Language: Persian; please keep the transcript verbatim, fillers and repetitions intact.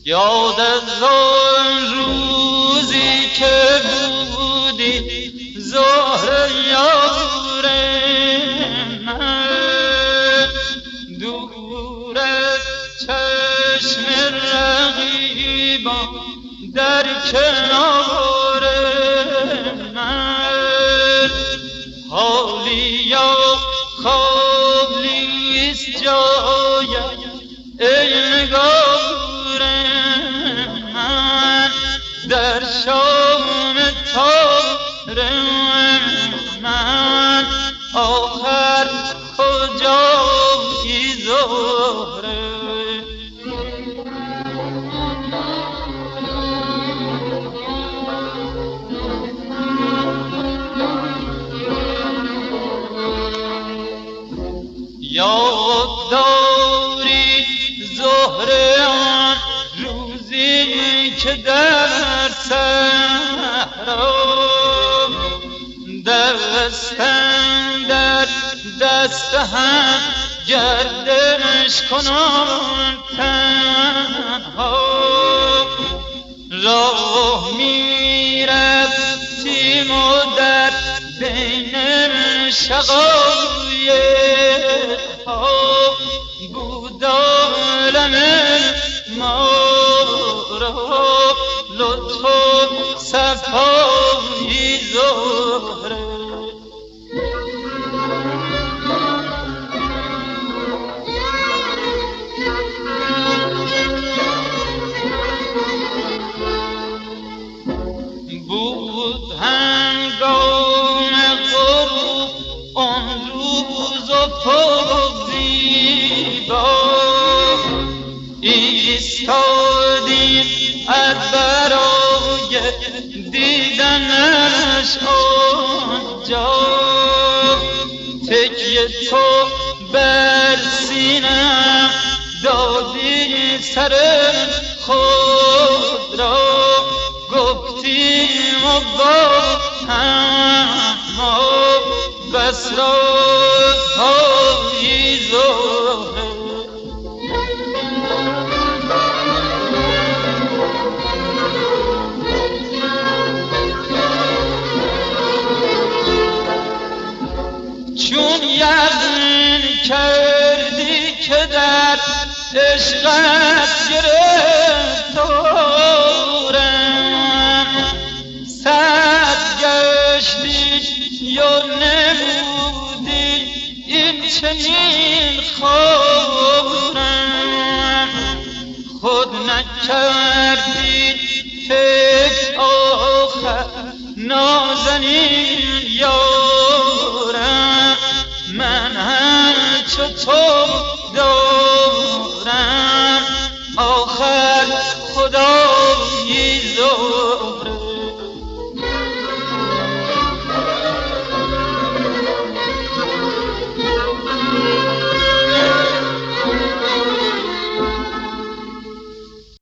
یاد از آن روزی که بودی زهره یار من، دور از چشم رقیبان در کنار من، حالی یا خالیست جایم ای نگار من، در شام تار من آخر کجایی زهره؟ یاد داری زهره آن روزی که در صحرا دستم در دست هم گردش کنان تنها، راه می رفتیم و در بین شقایق ها بود عالم ما را لطف و صفایی زهره. بود هنگام غروب آن روز و پر زیبا، ایستادیم از برای دیدنش آنجا، تکیه تو بر سینم دادی سر خود را، گفتیم و با هم ما بس رازهایی زهره. چون یقین کردی که در عشقت گرفتارم، صد گشتی یا نمودی این چنین خارم، خود نکردی فکر آخر نازنین یارم، من همچو تو دارم آخر خدا